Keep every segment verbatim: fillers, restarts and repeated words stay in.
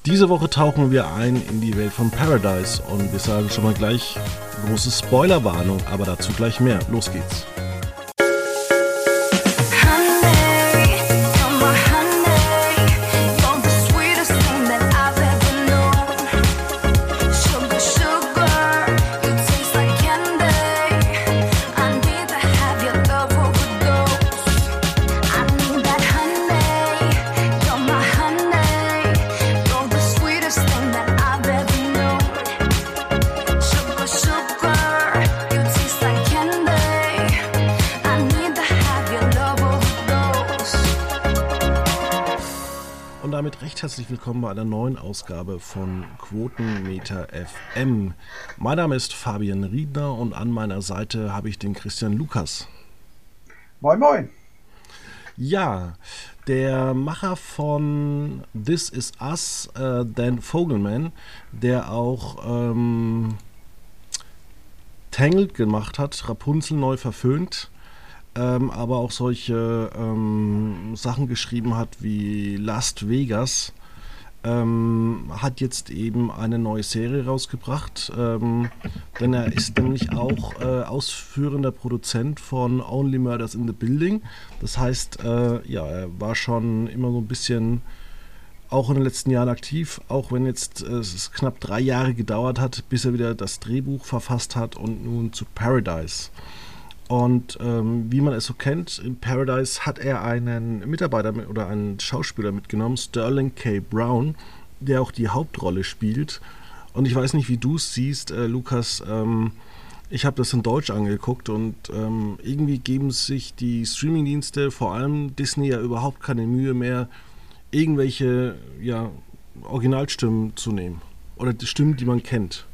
Diese Woche tauchen wir ein in die Welt von Paradise und wir sagen schon mal gleich, große Spoilerwarnung, aber dazu gleich mehr. Los geht's. Damit recht herzlich willkommen bei einer neuen Ausgabe von Quotenmeter F M. Mein Name ist Fabian Riedner und an meiner Seite habe ich den Christian Lukas. Moin moin. Ja, der Macher von This Is Us, äh, Dan Fogelman, der auch ähm, Tangled gemacht hat, Rapunzel neu verföhnt. Ähm, aber auch solche ähm, Sachen geschrieben hat wie Las Vegas, ähm, hat jetzt eben eine neue Serie rausgebracht, ähm, denn er ist nämlich auch äh, ausführender Produzent von Only Murders in the Building. Das heißt, äh, ja, er war schon immer so ein bisschen auch in den letzten Jahren aktiv, auch wenn jetzt äh, es knapp drei Jahre gedauert hat, bis er wieder das Drehbuch verfasst hat und nun zu Paradise. Und ähm, wie man es so kennt, in Paradise hat er einen Mitarbeiter mit, oder einen Schauspieler mitgenommen, Sterling K. Brown, der auch die Hauptrolle spielt. Und ich weiß nicht, wie du es siehst, äh, Lukas, ähm, ich habe das in Deutsch angeguckt und ähm, irgendwie geben sich die Streamingdienste, vor allem Disney, ja überhaupt keine Mühe mehr, irgendwelche ja, Originalstimmen zu nehmen. Oder die Stimmen, die man kennt.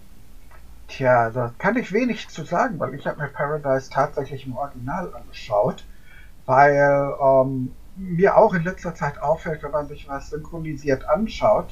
Tja, da kann ich wenig zu sagen, weil ich habe mir Paradise tatsächlich im Original angeschaut, weil ähm, mir auch in letzter Zeit auffällt, wenn man sich was synchronisiert anschaut,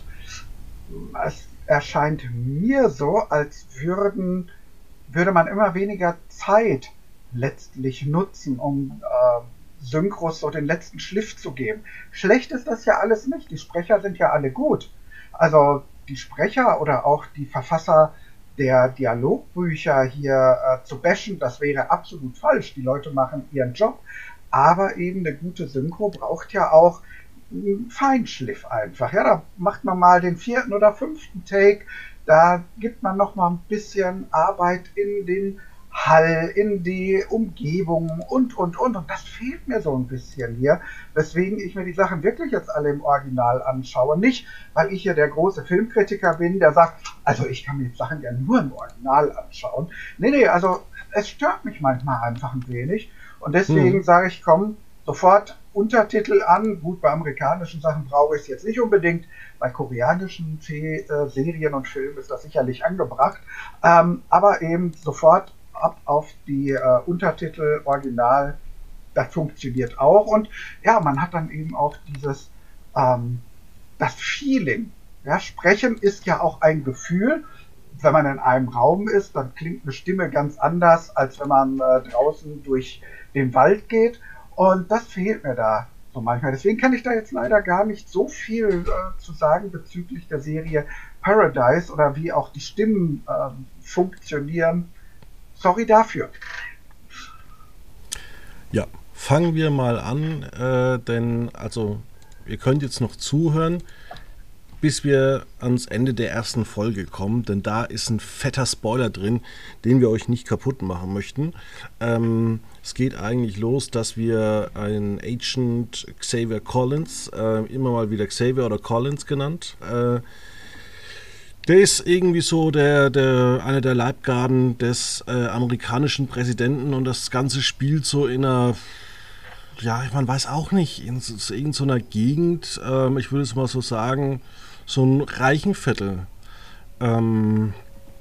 es erscheint mir so, als würden, würde man immer weniger Zeit letztlich nutzen, um äh, Synchros so den letzten Schliff zu geben. Schlecht ist das ja alles nicht, die Sprecher sind ja alle gut. Also die Sprecher oder auch die Verfasser der Dialogbücher hier äh, zu bashen, das wäre absolut falsch. Die Leute machen ihren Job, aber eben eine gute Synchro braucht ja auch einen Feinschliff einfach. Ja, da macht man mal den vierten oder fünften Take, da gibt man noch mal ein bisschen Arbeit in den Hall, in die Umgebung und, und, und. Und das fehlt mir so ein bisschen hier, weswegen ich mir die Sachen wirklich jetzt alle im Original anschaue. Nicht, weil ich hier der große Filmkritiker bin, der sagt, also ich kann mir die Sachen ja nur im Original anschauen. Nee, nee, also es stört mich manchmal einfach ein wenig. Und deswegen hm. sage ich, komm, sofort Untertitel an. Gut, bei amerikanischen Sachen brauche ich es jetzt nicht unbedingt. Bei koreanischen Fe- äh, Serien und Filmen ist das sicherlich angebracht. Ähm, aber eben sofort ab auf die äh, Untertitel Original, das funktioniert auch. Und ja, man hat dann eben auch dieses, ähm, das Feeling. Ja, Sprechen ist ja auch ein Gefühl. Wenn man in einem Raum ist, dann klingt eine Stimme ganz anders, als wenn man äh, draußen durch den Wald geht. Und das fehlt mir da so manchmal. Deswegen kann ich da jetzt leider gar nicht so viel äh, zu sagen bezüglich der Serie Paradise oder wie auch die Stimmen äh, funktionieren. Sorry dafür. Ja, fangen wir mal an, äh, denn also ihr könnt jetzt noch zuhören, bis wir ans Ende der ersten Folge kommen, denn da ist ein fetter Spoiler drin, den wir euch nicht kaputt machen möchten. Ähm, es geht eigentlich los, dass wir einen Agent Xavier Collins, äh, immer mal wieder Xavier oder Collins genannt, äh, der ist irgendwie so der, der, einer der Leibgarden des äh, amerikanischen Präsidenten und das Ganze spielt so in einer, ja, man weiß auch nicht, in so, in so einer Gegend, ähm, ich würde es mal so sagen, so ein reichen Viertel. Ähm,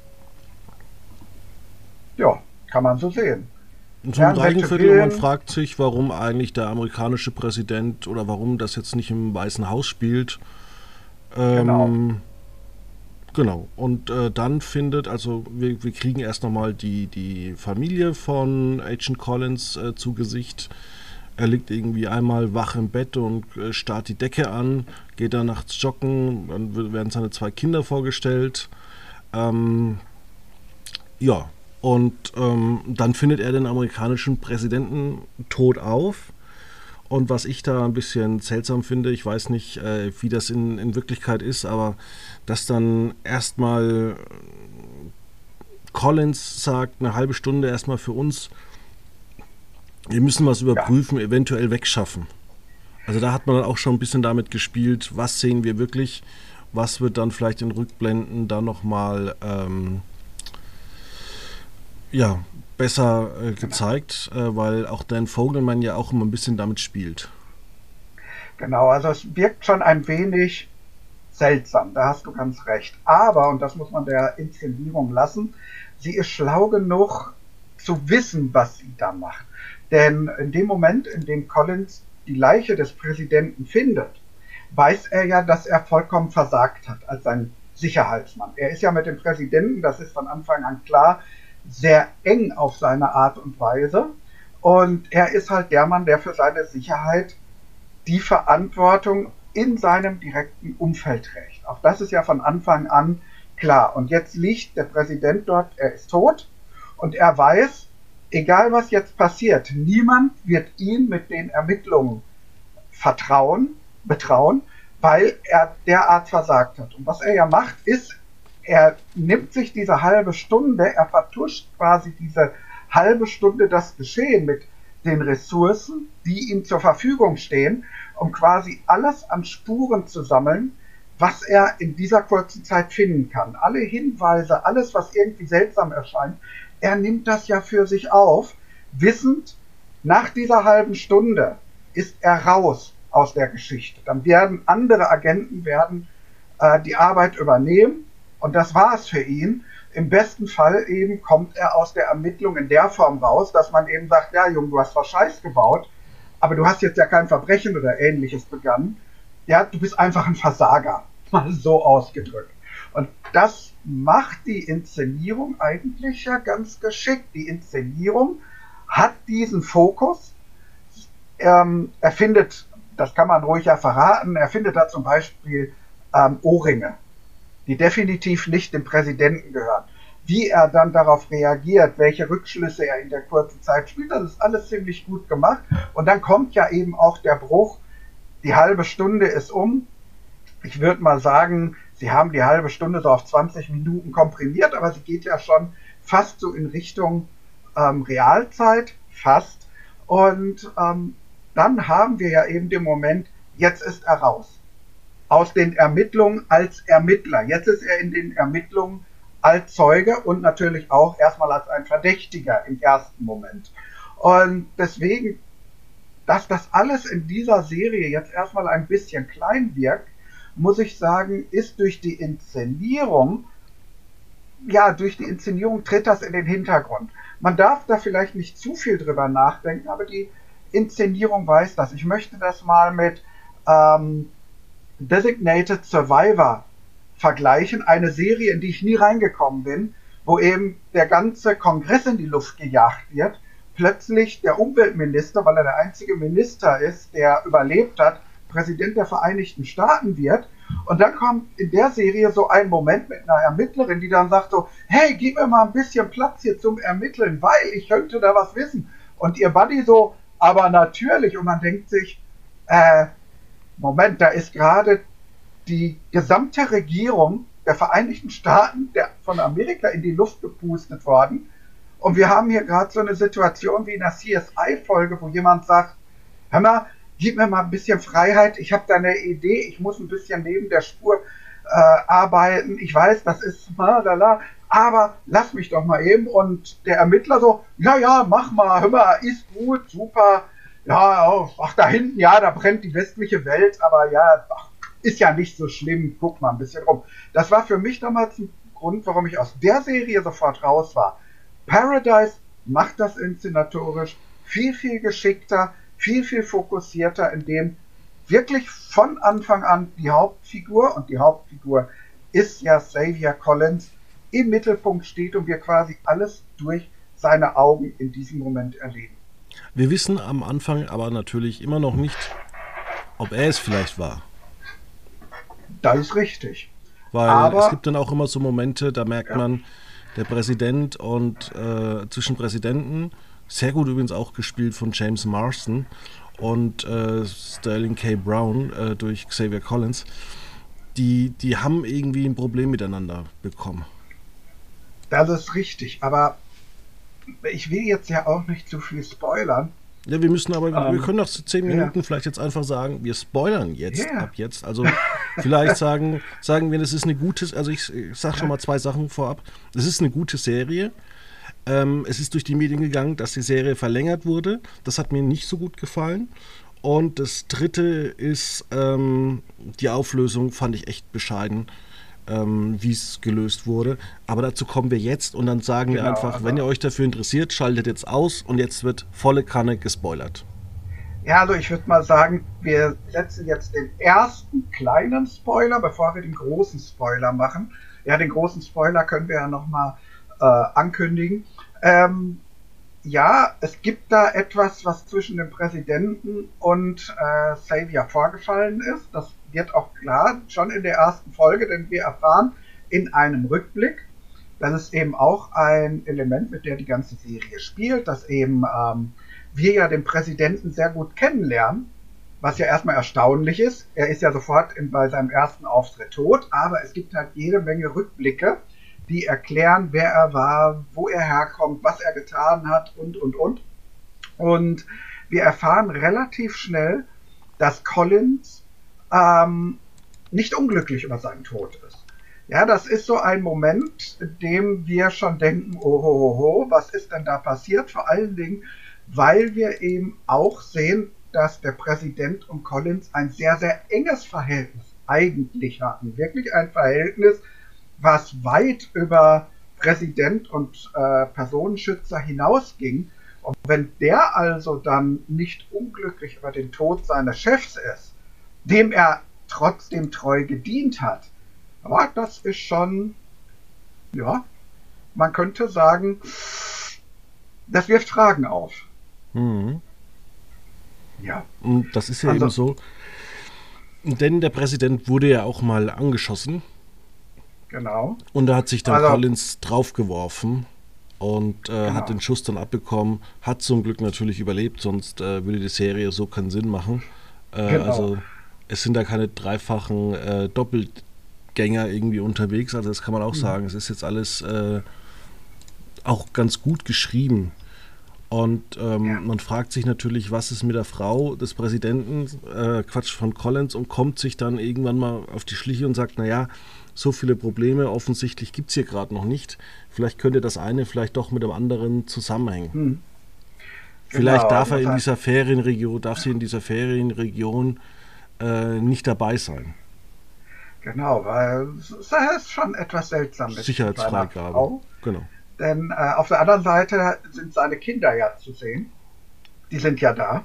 ja, kann man so sehen. In so einem reichen Viertel und man fragt sich, warum eigentlich der amerikanische Präsident oder warum das jetzt nicht im Weißen Haus spielt. Ähm, genau. Genau, und äh, dann findet, also wir, wir kriegen erst nochmal die, die Familie von Agent Collins äh, zu Gesicht. Er liegt irgendwie einmal wach im Bett und äh, starrt die Decke an, geht dann nachts joggen, dann werden seine zwei Kinder vorgestellt. Ähm, ja, und ähm, dann findet er den amerikanischen Präsidenten tot auf. Und was ich da ein bisschen seltsam finde, ich weiß nicht, äh, wie das in, in Wirklichkeit ist, aber dass dann erstmal Collins sagt, eine halbe Stunde erstmal für uns, wir müssen was überprüfen, ja. eventuell wegschaffen. Also da hat man dann auch schon ein bisschen damit gespielt, was sehen wir wirklich, was wird dann vielleicht in Rückblenden dann nochmal ähm, ja, besser äh, gezeigt, äh, weil auch Dan Fogelman ja auch immer ein bisschen damit spielt. Genau, also es wirkt schon ein wenig seltsam, da hast du ganz recht. Aber, und das muss man der Inszenierung lassen, sie ist schlau genug zu wissen, was sie da macht. Denn in dem Moment, in dem Collins die Leiche des Präsidenten findet, weiß er ja, dass er vollkommen versagt hat als sein Sicherheitsmann. Er ist ja mit dem Präsidenten, das ist von Anfang an klar, sehr eng auf seine Art und Weise. Und er ist halt der Mann, der für seine Sicherheit die Verantwortung in seinem direkten Umfeld trägt. Auch das ist ja von Anfang an klar. Und jetzt liegt der Präsident dort, er ist tot und er weiß, egal was jetzt passiert, niemand wird ihn mit den Ermittlungen vertrauen, betrauen, weil er derart versagt hat. Und was er ja macht, ist, er nimmt sich diese halbe Stunde, er vertuscht quasi diese halbe Stunde das Geschehen mit den Ressourcen, die ihm zur Verfügung stehen, um quasi alles an Spuren zu sammeln, was er in dieser kurzen Zeit finden kann. Alle Hinweise, alles, was irgendwie seltsam erscheint, er nimmt das ja für sich auf, wissend, nach dieser halben Stunde ist er raus aus der Geschichte. Dann werden andere Agenten werden äh, die Arbeit übernehmen und das war es für ihn. Im besten Fall eben kommt er aus der Ermittlung in der Form raus, dass man eben sagt, ja Junge, du hast was Scheiß gebaut, aber du hast jetzt ja kein Verbrechen oder Ähnliches begangen. Ja, du bist einfach ein Versager, mal so ausgedrückt. Und das macht die Inszenierung eigentlich ja ganz geschickt. Die Inszenierung hat diesen Fokus. Ähm, er findet, das kann man ruhig ja verraten, er findet da zum Beispiel ähm, Ohrringe, die definitiv nicht dem Präsidenten gehören. Wie er dann darauf reagiert, welche Rückschlüsse er in der kurzen Zeit spielt, das ist alles ziemlich gut gemacht. Und dann kommt ja eben auch der Bruch, die halbe Stunde ist um. Ich würde mal sagen, sie haben die halbe Stunde so auf zwanzig Minuten komprimiert, aber sie geht ja schon fast so in Richtung ähm, Realzeit, fast. Und ähm, dann haben wir ja eben den Moment, jetzt ist er raus. Aus den Ermittlungen als Ermittler. Jetzt ist er in den Ermittlungen als Zeuge und natürlich auch erstmal als ein Verdächtiger im ersten Moment. Und deswegen, dass das alles in dieser Serie jetzt erstmal ein bisschen klein wirkt, muss ich sagen, ist durch die Inszenierung, ja, durch die Inszenierung tritt das in den Hintergrund. Man darf da vielleicht nicht zu viel drüber nachdenken, aber die Inszenierung weiß das. Ich möchte das mal mit ähm, Designated Survivor vergleichen, eine Serie, in die ich nie reingekommen bin, wo eben der ganze Kongress in die Luft gejagt wird, plötzlich der Umweltminister, weil er der einzige Minister ist, der überlebt hat, Präsident der Vereinigten Staaten wird. Und dann kommt in der Serie so ein Moment mit einer Ermittlerin, die dann sagt so, hey, gib mir mal ein bisschen Platz hier zum Ermitteln, weil ich könnte da was wissen. Und ihr Buddy so, aber natürlich. Und man denkt sich, äh, Moment, da ist gerade die gesamte Regierung der Vereinigten Staaten der, von Amerika in die Luft gepustet worden. Und wir haben hier gerade so eine Situation wie in einer C S I-Folge, wo jemand sagt, hör mal, gib mir mal ein bisschen Freiheit, ich habe da eine Idee, ich muss ein bisschen neben der Spur äh, arbeiten, ich weiß, das ist malala, aber lass mich doch mal eben. Und der Ermittler so, ja, ja, mach mal, hör mal, ist gut, super, ja, ach, da hinten, ja, da brennt die westliche Welt, aber ja, ach, ist ja nicht so schlimm, guck mal ein bisschen rum. Das war für mich damals ein Grund, warum ich aus der Serie sofort raus war. Paradise macht das inszenatorisch viel, viel geschickter, viel, viel fokussierter, in dem wirklich von Anfang an die Hauptfigur, und die Hauptfigur ist ja Xavier Collins, im Mittelpunkt steht und wir quasi alles durch seine Augen in diesem Moment erleben. Wir wissen am Anfang aber natürlich immer noch nicht, ob er es vielleicht war. Das ist richtig. Weil Aber, es gibt dann auch immer so Momente, da merkt ja, man, der Präsident und äh, zwischen Präsidenten, sehr gut übrigens auch gespielt von James Marsden und äh, Sterling K. Brown äh, durch Xavier Collins, die, die haben irgendwie ein Problem miteinander bekommen. das ist richtig. Aber ich will jetzt ja auch nicht zu viel spoilern. Ja, wir müssen aber, wir Ähm, können nach zehn ja, Minuten vielleicht jetzt einfach sagen, wir spoilern ja, jetzt, ja, ab jetzt. Also vielleicht sagen, sagen wir, das ist eine gute, also ich, ich sag schon ja, mal zwei Sachen vorab. Es ist eine gute Serie. Ähm, es ist durch die Medien gegangen, dass die Serie verlängert wurde. Das hat mir nicht so gut gefallen. Und das dritte ist, ähm, die Auflösung fand ich echt bescheiden, ähm, wie es gelöst wurde. Aber dazu kommen wir jetzt und dann sagen wir genau. einfach, wenn ihr Also, euch dafür interessiert, schaltet jetzt aus und jetzt wird volle Kanne gespoilert. ja, also ich würde mal sagen, wir setzen jetzt den ersten kleinen Spoiler, bevor wir den großen Spoiler machen. Ja, den großen Spoiler können wir ja nochmal äh, ankündigen. Ähm, ja, es gibt da etwas, was zwischen dem Präsidenten und äh, Xavier vorgefallen ist. Das wird auch klar, schon in der ersten Folge, denn wir erfahren in einem Rückblick, das ist eben auch ein Element, mit der die ganze Serie spielt, dass eben ähm, wir ja den Präsidenten sehr gut kennenlernen, was ja erstmal erstaunlich ist. Er ist ja sofort in, bei seinem ersten Auftritt tot, aber es gibt halt jede Menge Rückblicke, die erklären, wer er war, wo er herkommt, was er getan hat und, und, und. Und wir erfahren relativ schnell, dass Collins ähm, nicht unglücklich über seinen Tod ist. Ja, das ist so ein Moment, in dem wir schon denken, oh, ho, ho, ho, was ist denn da passiert? Vor allen Dingen, weil wir eben auch sehen, dass der Präsident und Collins ein sehr, sehr enges Verhältnis eigentlich hatten. Wirklich ein Verhältnis, was weit über Präsident und äh, Personenschützer hinausging. Und wenn der also dann nicht unglücklich über den Tod seines Chefs ist, dem er trotzdem treu gedient hat, aber das ist schon, ja, man könnte sagen, das wirft Fragen auf. Mhm. Ja, Und das ist ja eben also, so, denn der Präsident wurde ja auch mal angeschossen genau. und da hat sich dann Also, Collins draufgeworfen und äh, hat genau, den Schuss dann abbekommen, hat zum Glück natürlich überlebt, sonst äh, würde die Serie so keinen Sinn machen. Äh, genau. also es sind da keine dreifachen äh, Doppelgänger irgendwie unterwegs, also das kann man auch Hm. sagen. Es ist jetzt alles äh, auch ganz gut geschrieben. Und Ja. ähm, man fragt sich natürlich, was ist mit der Frau des Präsidenten, äh, Quatsch, von Collins, und kommt sich dann irgendwann mal auf die Schliche und sagt, naja, so viele Probleme offensichtlich gibt es hier gerade noch nicht. Vielleicht könnte das eine vielleicht doch mit dem anderen zusammenhängen. Hm. Vielleicht Genau. darf er Das in heißt, dieser Ferienregion, darf sie in dieser Ferienregion äh, nicht dabei sein. genau, weil es ist schon etwas seltsam mit seiner Sicherheitsfreigabe. Frau. Genau. Denn äh, auf der anderen Seite sind seine Kinder ja zu sehen. Die sind ja da.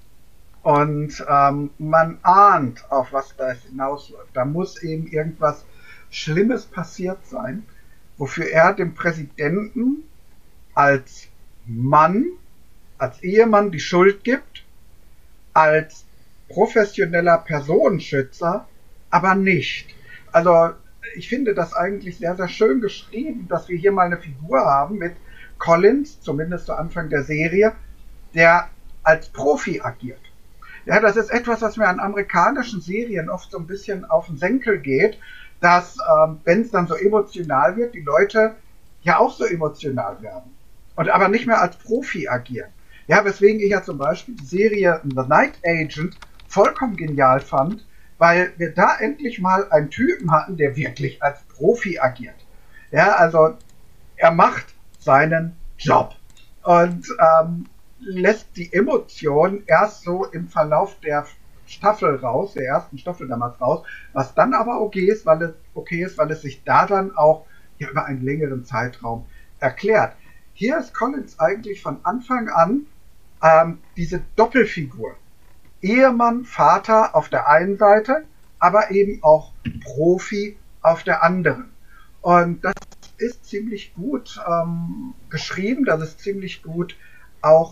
Und ähm, man ahnt, auf was da hinausläuft. Da muss eben irgendwas Schlimmes passiert sein, wofür er dem Präsidenten als Mann, als Ehemann die Schuld gibt, als professioneller Personenschützer aber nicht. Also ich finde das eigentlich sehr, sehr schön geschrieben, dass wir hier mal eine Figur haben mit Collins, zumindest zu Anfang der Serie, der als Profi agiert. Ja, das ist etwas, was mir an amerikanischen Serien oft so ein bisschen auf den Senkel geht, dass, ähm, wenn es dann so emotional wird, die Leute ja auch so emotional werden und aber nicht mehr als Profi agieren. Ja, weswegen ich ja zum Beispiel die Serie The Night Agent vollkommen genial fand, weil wir da endlich mal einen Typen hatten, der wirklich als Profi agiert. Ja, also er macht seinen Job und ähm, lässt die Emotionen erst so im Verlauf der Staffel raus, der ersten Staffel damals raus, was dann aber okay ist, weil es okay ist, weil es sich da dann auch ja, über einen längeren Zeitraum erklärt. Hier ist Collins eigentlich von Anfang an ähm, diese Doppelfigur. Ehemann, Vater auf der einen Seite, aber eben auch Profi auf der anderen. Und das ist ziemlich gut ähm, geschrieben, das ist ziemlich gut auch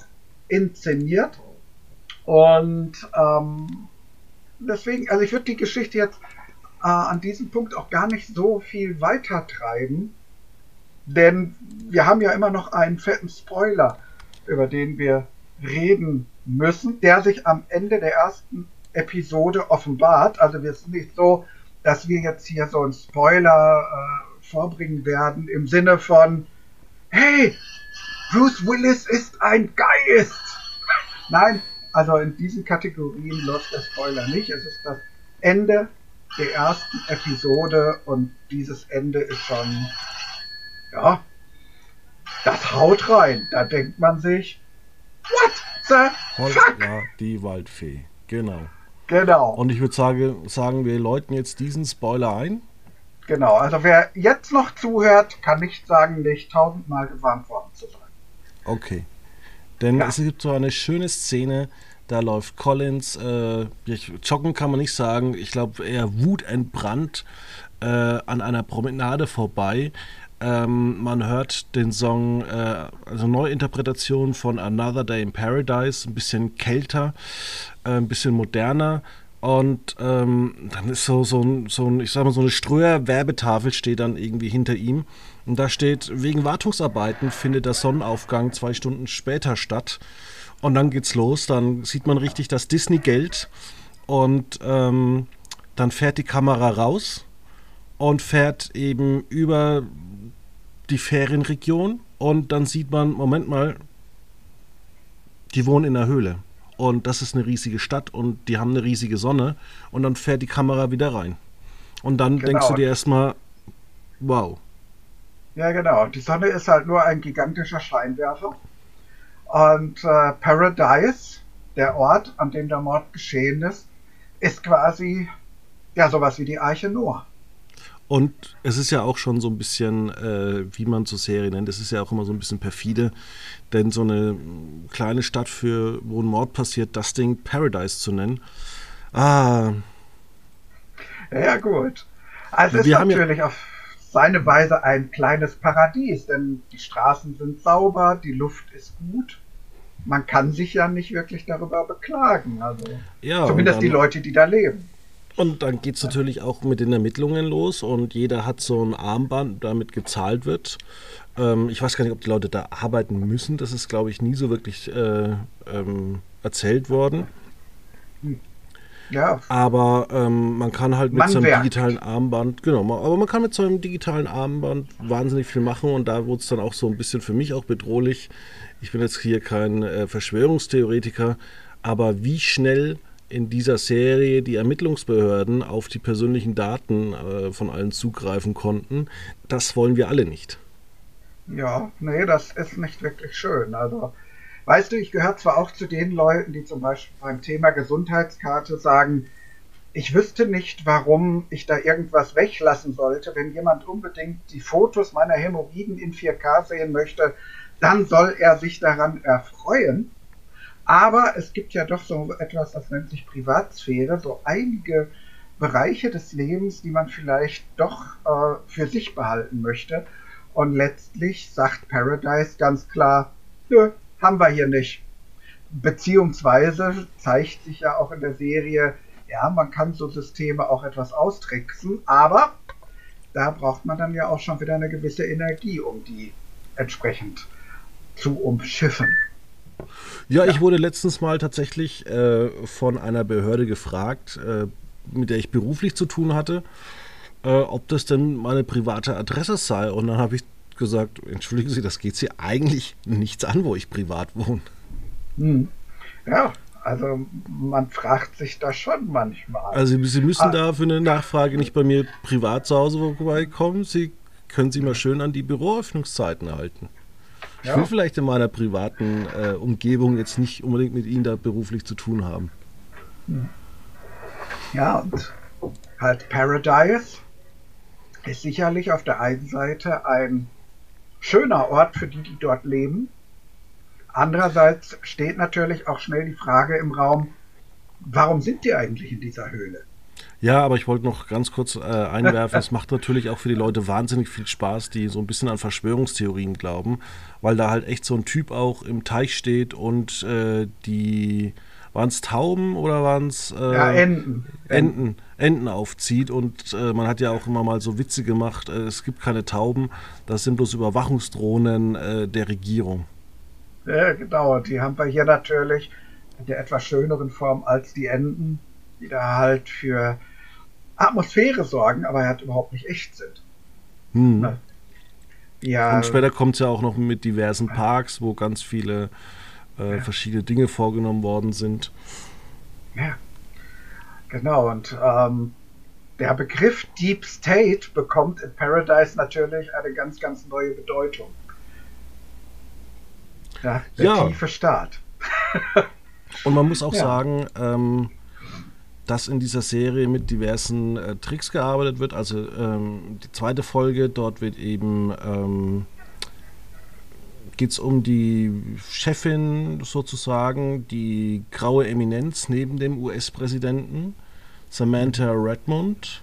inszeniert. Und ähm, deswegen, also ich würde die Geschichte jetzt äh, an diesem Punkt auch gar nicht so viel weiter treiben, denn wir haben ja immer noch einen fetten Spoiler, über den wir reden müssen, der sich am Ende der ersten Episode offenbart. Also wir sind nicht so, dass wir jetzt hier so einen Spoiler äh, vorbringen werden im Sinne von, hey, Bruce Willis ist ein Geist. Nein, also in diesen Kategorien läuft der Spoiler nicht. Es ist das Ende der ersten Episode und dieses Ende ist schon, ja, das haut rein. Da denkt man sich, what the fuck? Holla die Waldfee, genau. Genau. Und ich würde sagen, sagen, wir läuten jetzt diesen Spoiler ein. Genau, also wer jetzt noch zuhört, kann nicht sagen, nicht tausendmal gewarnt worden zu sein. Okay. Denn Ja. es gibt so eine schöne Szene, da läuft Collins, äh, joggen kann man nicht sagen, ich glaube eher wutentbrannt äh, an einer Promenade vorbei. Ähm, man hört den Song, äh, also Neuinterpretation von Another Day in Paradise, ein bisschen kälter, äh, ein bisschen moderner. Und ähm, dann ist so, so, ein, so ein, ich sag mal, so eine Ströer-Werbetafel steht dann irgendwie hinter ihm. Und da steht, wegen Wartungsarbeiten findet der Sonnenaufgang zwei Stunden später statt. Und dann geht's los, dann sieht man richtig das Disney-Geld. Und ähm, dann fährt die Kamera raus und fährt eben über die Ferienregion. Und dann sieht man, Moment mal, die wohnen in einer Höhle. Und das ist eine riesige Stadt und die haben eine riesige Sonne. Und dann fährt die Kamera wieder rein. Und dann Genau. denkst du dir erstmal, wow. Ja, genau. Die Sonne ist halt nur ein gigantischer Scheinwerfer. Und äh, Paradise, der Ort, an dem der Mord geschehen ist, ist quasi ja sowas wie die Arche Noah. Und es ist ja auch schon so ein bisschen, äh, wie man so Serie nennt, es ist ja auch immer so ein bisschen perfide, denn so eine kleine Stadt, für wo ein Mord passiert, das Ding Paradise zu nennen. Ah, Ja, ja, gut. Also es Wir ist haben ja- natürlich auf seine Weise ein kleines Paradies, denn die Straßen sind sauber, die Luft ist gut. Man kann sich ja nicht wirklich darüber beklagen. Also ja. zumindest und die dann, Leute, die da leben. Und dann geht es natürlich auch mit den Ermittlungen los und jeder hat so ein Armband, damit gezahlt wird. Ähm, ich weiß gar nicht, ob die Leute da arbeiten müssen. Das ist, glaube ich, nie so wirklich äh, ähm, erzählt worden. Ja, Aber ähm, man kann halt mit Man so einem werkt. digitalen Armband, genau, ma- aber man kann mit so einem digitalen Armband wahnsinnig viel machen und da wurde es dann auch so ein bisschen für mich auch bedrohlich. Ich bin jetzt hier kein äh, Verschwörungstheoretiker, aber wie schnell in dieser Serie die Ermittlungsbehörden auf die persönlichen Daten äh, von allen zugreifen konnten, das wollen wir alle nicht. ja, nee, das ist nicht wirklich schön. Also, weißt du, ich gehöre zwar auch zu den Leuten, die zum Beispiel beim Thema Gesundheitskarte sagen, ich wüsste nicht, warum ich da irgendwas weglassen sollte. Wenn jemand unbedingt die Fotos meiner Hämorrhoiden in vier K sehen möchte, dann soll er sich daran erfreuen. Aber es gibt ja doch so etwas, das nennt sich Privatsphäre, so einige Bereiche des Lebens, die man vielleicht doch äh, für sich behalten möchte. Und letztlich sagt Paradise ganz klar, nö, haben wir hier nicht. Beziehungsweise zeigt sich ja auch in der Serie, ja, man kann so Systeme auch etwas austricksen, aber da braucht man dann ja auch schon wieder eine gewisse Energie, um die entsprechend zu umschiffen. Ja, ich wurde letztens mal tatsächlich äh, von einer Behörde gefragt, äh, mit der ich beruflich zu tun hatte, äh, ob das denn meine private Adresse sei. Und dann habe ich gesagt, entschuldigen Sie, das geht Sie eigentlich nichts an, wo ich privat wohne. Hm. Ja, also man fragt sich das schon manchmal. Also Sie müssen Ah. da für eine Nachfrage nicht bei mir privat zu Hause vorbeikommen. Sie können sich mal schön an die Büroöffnungszeiten halten. Ich Ja. will vielleicht in meiner privaten äh, Umgebung jetzt nicht unbedingt mit Ihnen da beruflich zu tun haben. Ja, und halt Paradise ist sicherlich auf der einen Seite ein schöner Ort für die, die dort leben. Andererseits steht natürlich auch schnell die Frage im Raum, warum sind die eigentlich in dieser Höhle? Ja, aber ich wollte noch ganz kurz äh, einwerfen, es macht natürlich auch für die Leute wahnsinnig viel Spaß, die so ein bisschen an Verschwörungstheorien glauben, weil da halt echt so ein Typ auch im Teich steht und äh, die, waren es Tauben oder waren es Ja, äh, Enten. Enten. Enten, Enten aufzieht und äh, man hat ja auch immer mal so Witze gemacht, äh, es gibt keine Tauben, das sind bloß Überwachungsdrohnen äh, der Regierung. Ja, genau. Die haben wir hier natürlich in der etwas schöneren Form als die Enten, die da halt für Atmosphäre sorgen, aber halt überhaupt nicht echt sind. Hm. Ne? Und Ja, später kommt es ja auch noch mit diversen Parks, wo ganz viele äh, ja, verschiedene Dinge vorgenommen worden sind. ja, genau. Und ähm, der Begriff Deep State bekommt in Paradise natürlich eine ganz, ganz neue Bedeutung. Ja, der Ja, tiefe Staat. und man muss auch Ja, sagen, ähm, dass in dieser Serie mit diversen äh, Tricks gearbeitet wird. Also ähm, die zweite Folge, dort wird eben ähm, geht es um die Chefin sozusagen, die graue Eminenz neben dem U S-Präsidenten, Samantha Redmond.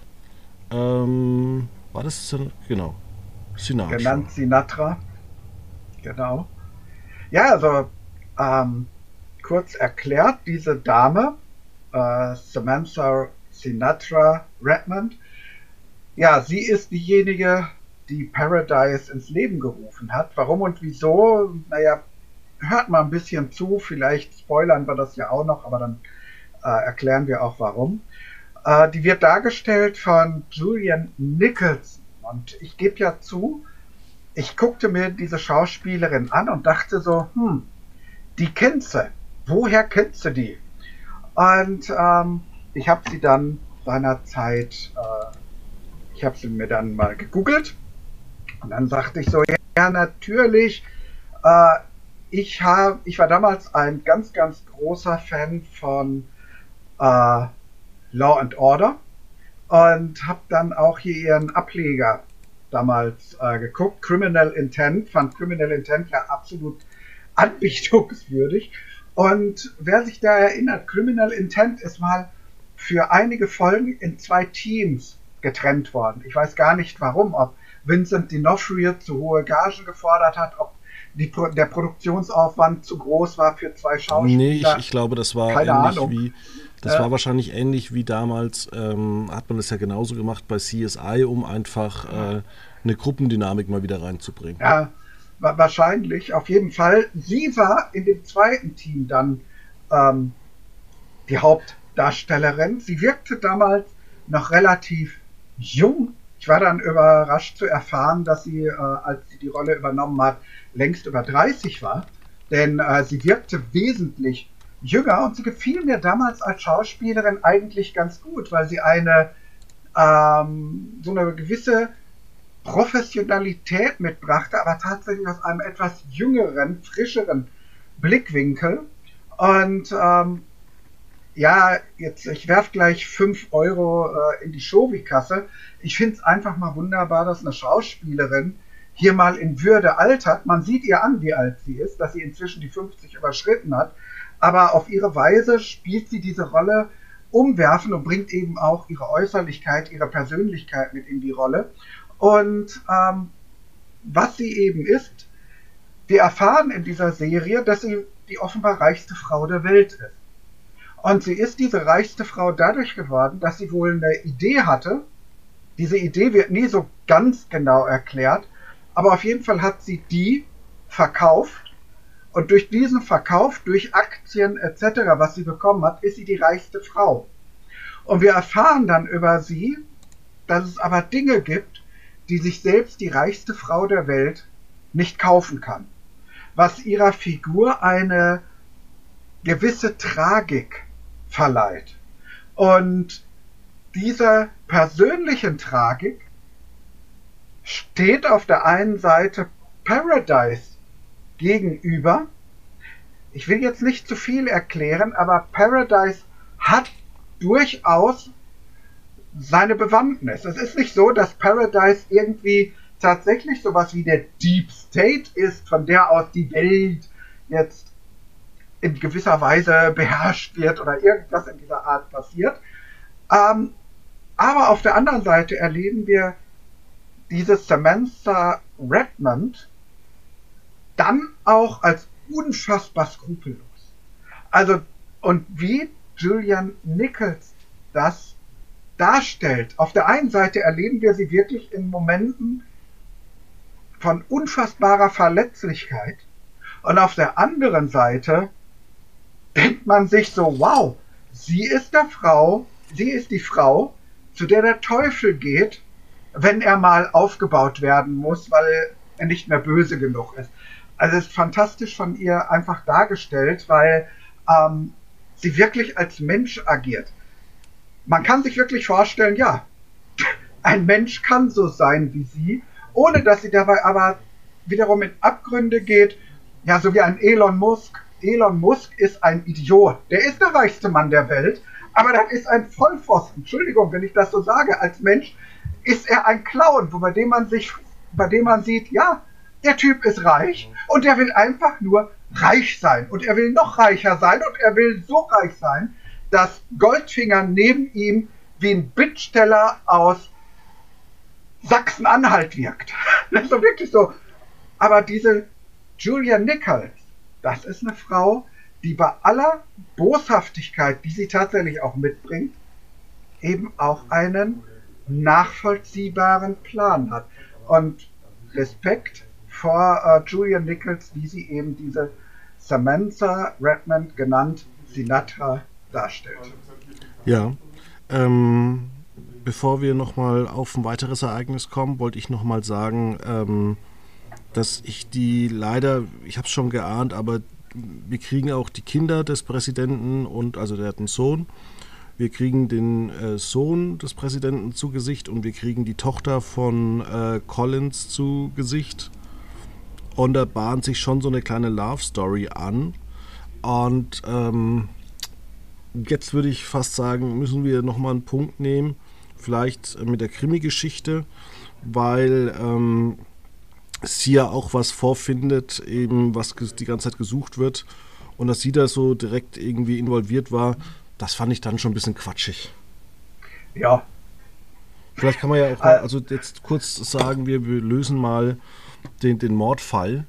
Ähm, war das Sin- genau Sinatra? genannt Sinatra. Genau. Ja, also ähm, kurz erklärt, diese Dame, äh, Samantha Sinatra Redmond, ja, sie ist diejenige, die Paradise ins Leben gerufen hat. Warum und wieso? Naja, hört mal ein bisschen zu, vielleicht spoilern wir das ja auch noch, aber dann äh, erklären wir auch warum. Äh, die wird dargestellt von Julian Nicholson. Und ich gebe ja zu, ich guckte mir diese Schauspielerin an und dachte so, hm, die kennst du. Woher kennst du die? Und ähm, ich habe sie dann seinerzeit, äh, ich habe sie mir dann mal gegoogelt und dann sagte ich so, ja, natürlich, äh, ich, hab, ich war damals ein ganz, ganz großer Fan von äh, Law and Order und habe dann auch hier ihren Ableger damals äh, geguckt. Criminal Intent, fand Criminal Intent ja absolut anbietungswürdig. Und wer sich da erinnert, Criminal Intent ist mal für einige Folgen in zwei Teams getrennt worden. Ich weiß gar nicht warum, ob Vincent D'Onofrio zu hohe Gagen gefordert hat, ob die, der Produktionsaufwand zu groß war für zwei Nee, ich, Schauspieler. ich glaube, das war Keine ähnlich Ahnung. wie, das Äh, war wahrscheinlich ähnlich wie damals, ähm, hat man das ja genauso gemacht bei C S I, um einfach äh, eine Gruppendynamik mal wieder reinzubringen. ja, wahrscheinlich, auf jeden Fall. Sie war in dem zweiten Team dann ähm, die Hauptdarstellerin. Sie wirkte damals noch relativ jung. Ich war dann überrascht zu erfahren, dass sie, äh, als sie die Rolle übernommen hat, längst über dreißig war. Denn äh, sie wirkte wesentlich jünger und sie gefiel mir damals als Schauspielerin eigentlich ganz gut, weil sie eine ähm, so eine gewisse Professionalität mitbrachte, aber tatsächlich aus einem etwas jüngeren, frischeren Blickwinkel. Und ähm, ja, jetzt, ich werfe gleich fünf Euro äh, in die Shovi-Kasse. Ich finde es einfach mal wunderbar, dass eine Schauspielerin hier mal in Würde altert. Man sieht ihr an, wie alt sie ist, dass sie inzwischen die fünfzig überschritten hat. Aber auf ihre Weise spielt sie diese Rolle umwerfen und bringt eben auch ihre Äußerlichkeit, ihre Persönlichkeit mit in die Rolle. Und ähm, was sie eben ist, wir erfahren in dieser Serie, dass sie die offenbar reichste Frau der Welt ist. Und sie ist diese reichste Frau dadurch geworden, dass sie wohl eine Idee hatte. Diese Idee wird nie so ganz genau erklärt, aber auf jeden Fall hat sie die verkauft und durch diesen Verkauf, durch Aktien et cetera, was sie bekommen hat, ist sie die reichste Frau. Und wir erfahren dann über sie, dass es aber Dinge gibt, die sich selbst die reichste Frau der Welt nicht kaufen kann. Was ihrer Figur eine gewisse Tragik verleiht. Und dieser persönlichen Tragik steht auf der einen Seite Paradise gegenüber. Ich will jetzt nicht zu viel erklären, aber Paradise hat durchaus seine Bewandtnis. Es ist nicht so, dass Paradise irgendwie tatsächlich sowas wie der Deep State ist, von der aus die Welt jetzt in gewisser Weise beherrscht wird oder irgendwas in dieser Art passiert. Ähm, Aber auf der anderen Seite erleben wir diese Samantha Redmond dann auch als unfassbar skrupellos. Also, und wie Julian Nichols das darstellt. Auf der einen Seite erleben wir sie wirklich in Momenten von unfassbarer Verletzlichkeit und auf der anderen Seite denkt man sich so, wow, sie ist der Frau, sie ist die Frau, zu der der Teufel geht, wenn er mal aufgebaut werden muss, weil er nicht mehr böse genug ist. Also es ist fantastisch von ihr einfach dargestellt, weil ähm, sie wirklich als Mensch agiert. Man kann sich wirklich vorstellen, ja, ein Mensch kann so sein wie sie, ohne dass sie dabei aber wiederum in Abgründe geht, ja, so wie ein Elon Musk. Elon Musk ist ein Idiot. Der ist der reichste Mann der Welt, aber das ist ein Vollpfosten. Entschuldigung, wenn ich das so sage. Als Mensch ist er ein Clown, bei dem man sich, bei dem man sieht, ja, der Typ ist reich und er will einfach nur reich sein. Und er will noch reicher sein und er will so reich sein, dass Goldfinger neben ihm wie ein Bittsteller aus Sachsen-Anhalt wirkt. Das ist doch wirklich so. Aber diese Julia Nichols, das ist eine Frau, die bei aller Boshaftigkeit, die sie tatsächlich auch mitbringt, eben auch einen nachvollziehbaren Plan hat. Und Respekt vor äh, Julia Nichols, wie sie eben diese Samantha Redmond, genannt Sinatra, darstellt. Ja, ähm, bevor wir nochmal auf ein weiteres Ereignis kommen, wollte ich nochmal sagen, ähm, dass ich die leider, ich habe es schon geahnt, aber wir kriegen auch die Kinder des Präsidenten und, also der hat einen Sohn, wir kriegen den äh, Sohn des Präsidenten zu Gesicht und wir kriegen die Tochter von äh, Collins zu Gesicht und da bahnt sich schon so eine kleine Love Story an und ähm, jetzt würde ich fast sagen, müssen wir nochmal einen Punkt nehmen, vielleicht mit der Krimi-Geschichte, weil ähm, sie ja auch was vorfindet, eben was die ganze Zeit gesucht wird und dass sie da so direkt irgendwie involviert war, das fand ich dann schon ein bisschen quatschig. Ja. Vielleicht kann man ja auch mal, also jetzt kurz sagen, wir, wir lösen mal den, den Mordfall.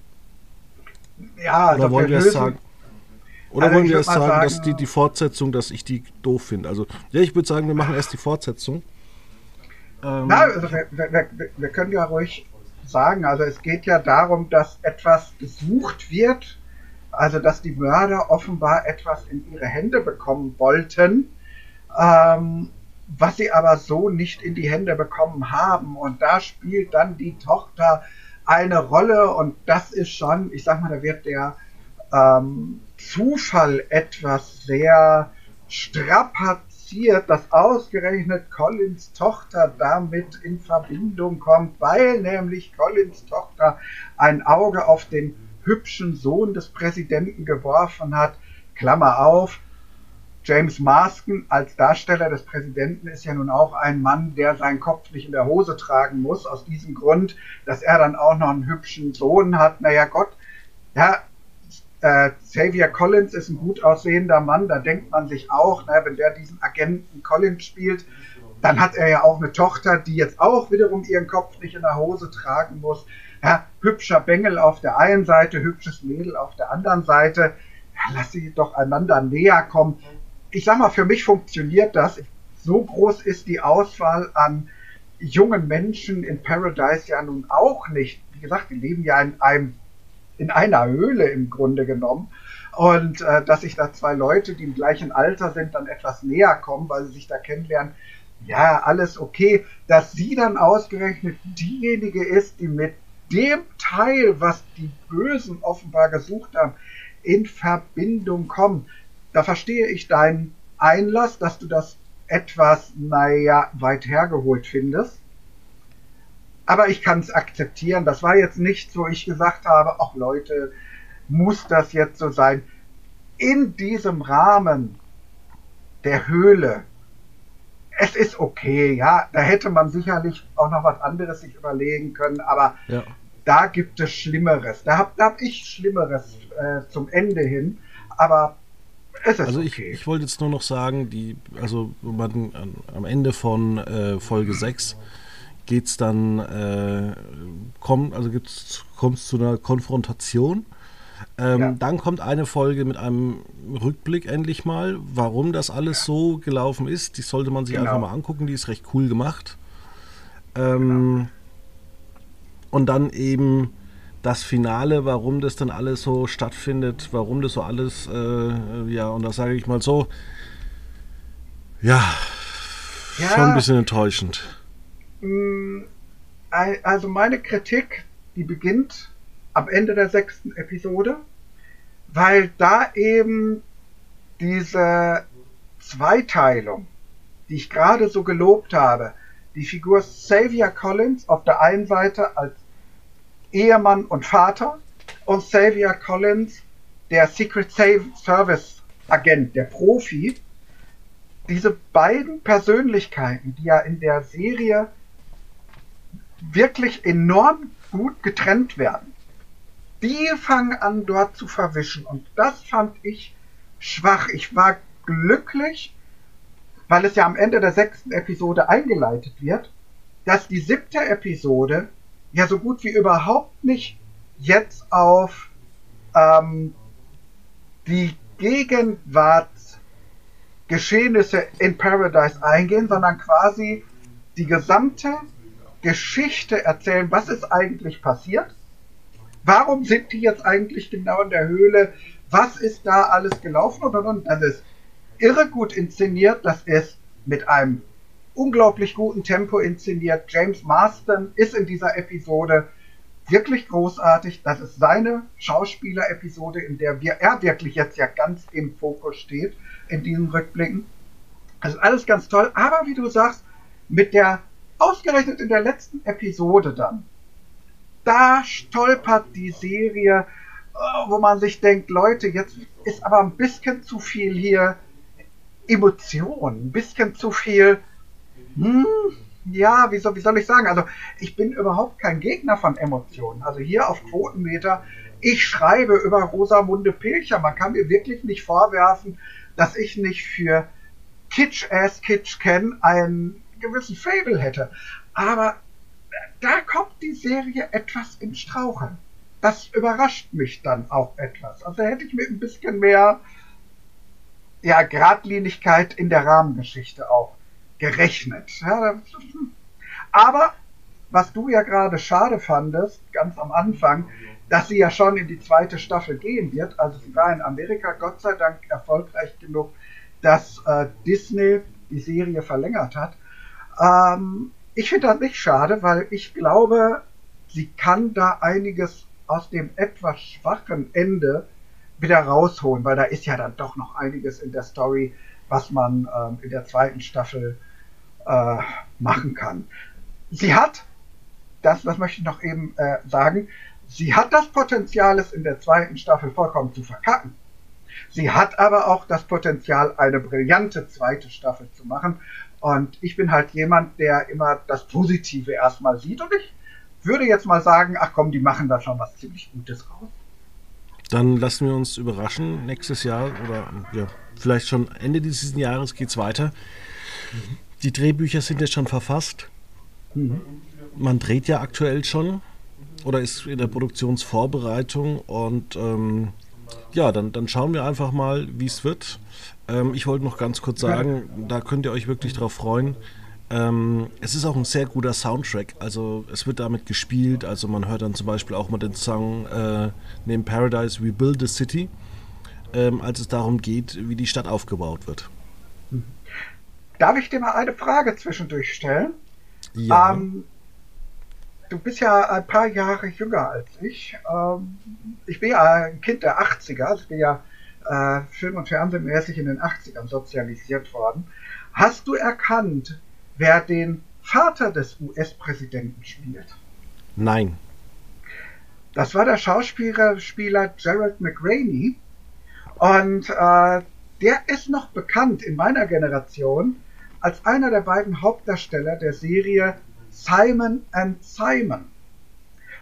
Ja, also oder wollen wir, wir es sagen? Oder also wollen wir erst sagen, sagen, dass die, die Fortsetzung, dass ich die doof finde? Also, ja, ich würde sagen, wir machen erst die Fortsetzung. Ähm, Na, also wir, wir, wir können ja ruhig sagen, also es geht ja darum, dass etwas gesucht wird, also dass die Mörder offenbar etwas in ihre Hände bekommen wollten, ähm, was sie aber so nicht in die Hände bekommen haben. Und da spielt dann die Tochter eine Rolle und das ist schon, ich sag mal, da wird der ähm, Zufall etwas sehr strapaziert, dass ausgerechnet Collins Tochter damit in Verbindung kommt, weil nämlich Collins Tochter ein Auge auf den hübschen Sohn des Präsidenten geworfen hat. Klammer auf, James Marsden als Darsteller des Präsidenten ist ja nun auch ein Mann, der seinen Kopf nicht in der Hose tragen muss, aus diesem Grund, dass er dann auch noch einen hübschen Sohn hat. Naja Gott, ja, äh, Xavier Collins ist ein gut aussehender Mann, da denkt man sich auch, na, wenn der diesen Agenten Collins spielt, dann hat er ja auch eine Tochter, die jetzt auch wiederum ihren Kopf nicht in der Hose tragen muss. Ja, hübscher Bengel auf der einen Seite, hübsches Mädel auf der anderen Seite. Ja, lass sie doch einander näher kommen. Ich sag mal, für mich funktioniert das. So groß ist die Auswahl an jungen Menschen in Paradise ja nun auch nicht. Wie gesagt, die leben ja in einem, in einer Höhle im Grunde genommen. Und äh, dass sich da zwei Leute, die im gleichen Alter sind, dann etwas näher kommen, weil sie sich da kennenlernen, ja, alles okay. Dass sie dann ausgerechnet diejenige ist, die mit dem Teil, was die Bösen offenbar gesucht haben, in Verbindung kommt. Da verstehe ich deinen Einlass, dass du das etwas, naja, weit hergeholt findest. Aber ich kann es akzeptieren. Das war jetzt nicht so, ich gesagt habe, ach Leute, muss das jetzt so sein? In diesem Rahmen der Höhle, es ist okay, ja, da hätte man sicherlich auch noch was anderes sich überlegen können, aber ja. Da gibt es Schlimmeres. Da habe da hab ich Schlimmeres äh, zum Ende hin. Aber Es ist Also ich, okay. ich wollte jetzt nur noch sagen, die, also man, an, am Ende von äh, Folge sechs geht's dann, äh, kommt, also kommt es zu einer Konfrontation. Ja, Ähm, dann kommt eine Folge mit einem Rückblick endlich mal, warum das alles ja, so gelaufen ist. Die sollte man sich einfach genau, mal angucken, die ist recht cool gemacht. genau. Ähm, und dann eben das Finale, warum das dann alles so stattfindet, warum das so alles, äh, ja, und das sage ich mal so, ja, schon ein Ja, bisschen enttäuschend. mh, ei- also meine Kritik, die beginnt am Ende der sechsten Episode, weil da eben diese Zweiteilung, die ich gerade so gelobt habe, die Figur Xavier Collins auf der einen Seite als Ehemann und Vater und Xavier Collins, der Secret Service Agent, der Profi, diese beiden Persönlichkeiten, die ja in der Serie wirklich enorm gut getrennt werden, die fangen an dort zu verwischen und das fand ich schwach. Ich war glücklich, weil es ja am Ende der sechsten Episode eingeleitet wird, dass die siebte Episode ja so gut wie überhaupt nicht jetzt auf ähm, die Gegenwartsgeschehnisse in Paradise eingehen, sondern quasi die gesamte Geschichte erzählen, was ist eigentlich passiert, warum sind die jetzt eigentlich genau in der Höhle, was ist da alles gelaufen und und und. Das ist irre gut inszeniert, das ist mit einem unglaublich guten Tempo inszeniert. James Marsden ist in dieser Episode wirklich großartig. Das ist seine Schauspielerepisode, in der wir, er wirklich jetzt ja ganz im Fokus steht, in diesen Rückblicken. Das ist alles ganz toll, aber wie du sagst, mit der, ausgerechnet in der letzten Episode dann, da stolpert die Serie, wo man sich denkt, Leute, jetzt ist aber ein bisschen zu viel hier Emotion, ein bisschen zu viel, hm, ja, wie soll, wie soll ich sagen? Also ich bin überhaupt kein Gegner von Emotionen. Also hier auf Quotenmeter, ich schreibe über Rosamunde Pilcher. Man kann mir wirklich nicht vorwerfen, dass ich nicht für Kitsch-Ass-Kitsch Ken einen gewissen Faible hätte. Aber da kommt die Serie etwas ins Straucheln. Das überrascht mich dann auch etwas. Also hätte ich mit ein bisschen mehr, ja, Geradlinigkeit in der Rahmengeschichte auch gerechnet. Ja, aber was du ja gerade schade fandest, ganz am Anfang, dass sie ja schon in die zweite Staffel gehen wird. Also sie war in Amerika Gott sei Dank erfolgreich genug, dass äh, Disney die Serie verlängert hat. Ähm, ich finde das nicht schade, weil ich glaube, sie kann da einiges aus dem etwas schwachen Ende wieder rausholen, weil da ist ja dann doch noch einiges in der Story, was man ähm, in der zweiten Staffel äh, machen kann. Sie hat, das, das möchte ich noch eben äh, sagen, sie hat das Potenzial, es in der zweiten Staffel vollkommen zu verkacken. Sie hat aber auch das Potenzial, eine brillante zweite Staffel zu machen. Und ich bin halt jemand, der immer das Positive erstmal sieht. Und ich würde jetzt mal sagen, ach komm, die machen da schon was ziemlich Gutes raus. Dann lassen wir uns überraschen. Nächstes Jahr oder ja, vielleicht schon Ende dieses Jahres geht's weiter. Die Drehbücher sind jetzt schon verfasst. Mhm. Man dreht ja aktuell schon oder ist in der Produktionsvorbereitung und ähm, ja, dann, dann schauen wir einfach mal, wie es wird. Ähm, ich wollte noch ganz kurz sagen, da könnt ihr euch wirklich drauf freuen. Ähm, es ist auch ein sehr guter Soundtrack, also es wird damit gespielt, also man hört dann zum Beispiel auch mal den Song äh, neben Paradise We Build a City, ähm, als es darum geht, wie die Stadt aufgebaut wird. Darf ich dir mal eine Frage zwischendurch stellen? Ja, Ähm, du bist ja ein paar Jahre jünger als ich. Ähm, ich bin ja ein Kind der achtziger, also ich bin ja äh, film- und fernsehmäßig in den achtzigern sozialisiert worden. Hast du erkannt, wer den Vater des U S-Präsidenten spielt? nein. Das war der Schauspieler Spieler Gerald McRaney. Und äh, der ist noch bekannt in meiner Generation als einer der beiden Hauptdarsteller der Serie Simon and Simon.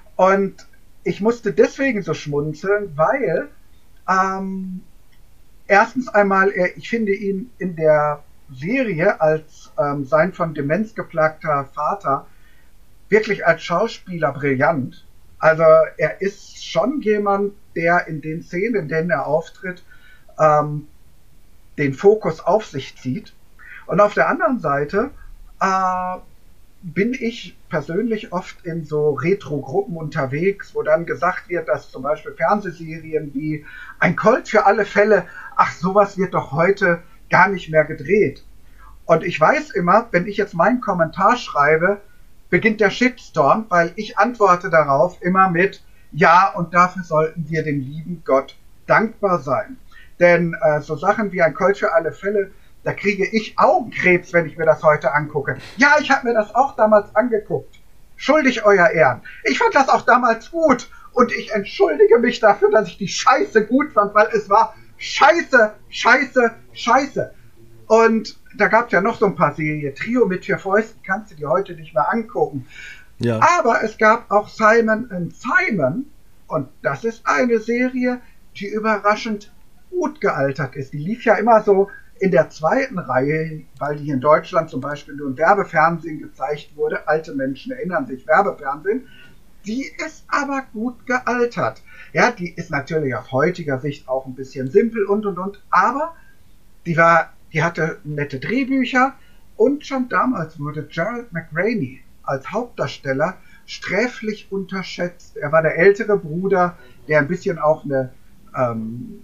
Und ich musste deswegen so schmunzeln, weil ähm, erstens einmal, ich finde ihn in der Serie als ähm, sein von Demenz geplagter Vater wirklich als Schauspieler brillant. Also er ist schon jemand, der in den Szenen, in denen er auftritt, ähm, den Fokus auf sich zieht. Und auf der anderen Seite äh, bin ich persönlich oft in so Retro-Gruppen unterwegs, wo dann gesagt wird, dass zum Beispiel Fernsehserien wie Ein Colt für alle Fälle, ach, sowas wird doch heute gar nicht mehr gedreht. Und ich weiß immer, wenn ich jetzt meinen Kommentar schreibe, beginnt der Shitstorm, weil ich antworte darauf immer mit, ja, und dafür sollten wir dem lieben Gott dankbar sein. Denn äh, so Sachen wie Ein Colt für alle Fälle, da kriege ich Augenkrebs, wenn ich mir das heute angucke. Ja, ich habe mir das auch damals angeguckt. Schuldig, euer Ehren. Ich fand das auch damals gut. Und ich entschuldige mich dafür, dass ich die Scheiße gut fand, weil es war Scheiße, Scheiße, Scheiße. Und da gab es ja noch so ein paar Serien. Trio mit vier Fäusten kannst du dir heute nicht mehr angucken. Ja. Aber es gab auch Simon and Simon. Und das ist eine Serie, die überraschend gut gealtert ist. Die lief ja immer so in der zweiten Reihe, weil die in Deutschland zum Beispiel nur im Werbefernsehen gezeigt wurde. Alte Menschen erinnern sich, Werbefernsehen. Die ist aber gut gealtert. Ja, die ist natürlich aus heutiger Sicht auch ein bisschen simpel und und und. Aber die war, die hatte nette Drehbücher und schon damals wurde Gerald McRaney als Hauptdarsteller sträflich unterschätzt. Er war der ältere Bruder, der ein bisschen auch eine ähm,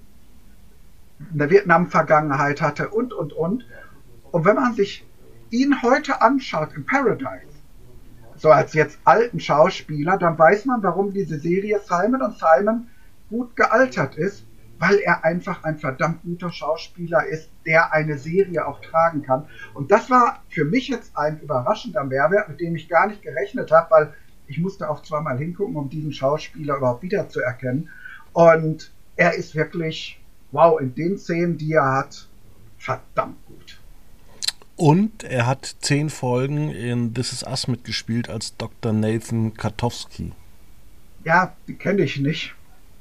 eine Vietnam-Vergangenheit hatte und, und, und. Und wenn man sich ihn heute anschaut in Paradise, so als jetzt alten Schauspieler, dann weiß man, warum diese Serie Simon und Simon gut gealtert ist, weil er einfach ein verdammt guter Schauspieler ist, der eine Serie auch tragen kann. Und das war für mich jetzt ein überraschender Mehrwert, mit dem ich gar nicht gerechnet habe, weil ich musste auch zweimal hingucken, um diesen Schauspieler überhaupt wiederzuerkennen. Und er ist wirklich... wow, in den Szenen, die er hat, verdammt gut. Und er hat zehn Folgen in This Is Us mitgespielt als Doktor Nathan Katowski. Ja, die kenne ich nicht.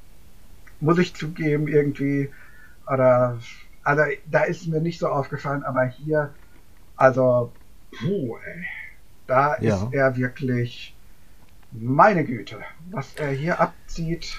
Muss ich zugeben, irgendwie. Oder, also, da ist mir nicht so aufgefallen, aber hier, also, puh, ey, da ja. ist er wirklich, meine Güte, was er hier abzieht,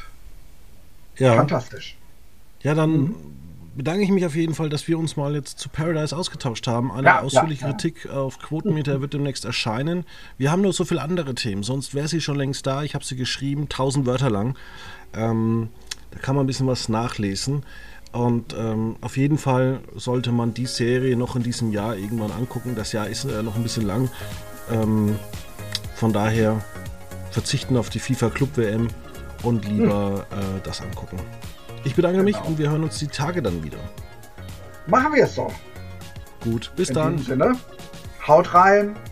ja. fantastisch. Ja, dann bedanke ich mich auf jeden Fall, dass wir uns mal jetzt zu Paradise ausgetauscht haben. Eine ja, ausführliche ja, ja. Kritik auf Quotenmeter wird demnächst erscheinen. Wir haben noch so viele andere Themen, sonst wäre sie schon längst da. Ich habe sie geschrieben, tausend Wörter lang. Ähm, da kann man ein bisschen was nachlesen. Und ähm, auf jeden Fall sollte man die Serie noch in diesem Jahr irgendwann angucken. Das Jahr ist äh, noch ein bisschen lang. Ähm, von daher verzichten auf die FIFA Club W M und lieber hm. äh, das angucken. Ich bedanke genau. mich und wir hören uns die Tage dann wieder. Machen wir es so. Gut, bis In dann. diesem Sinne, haut rein,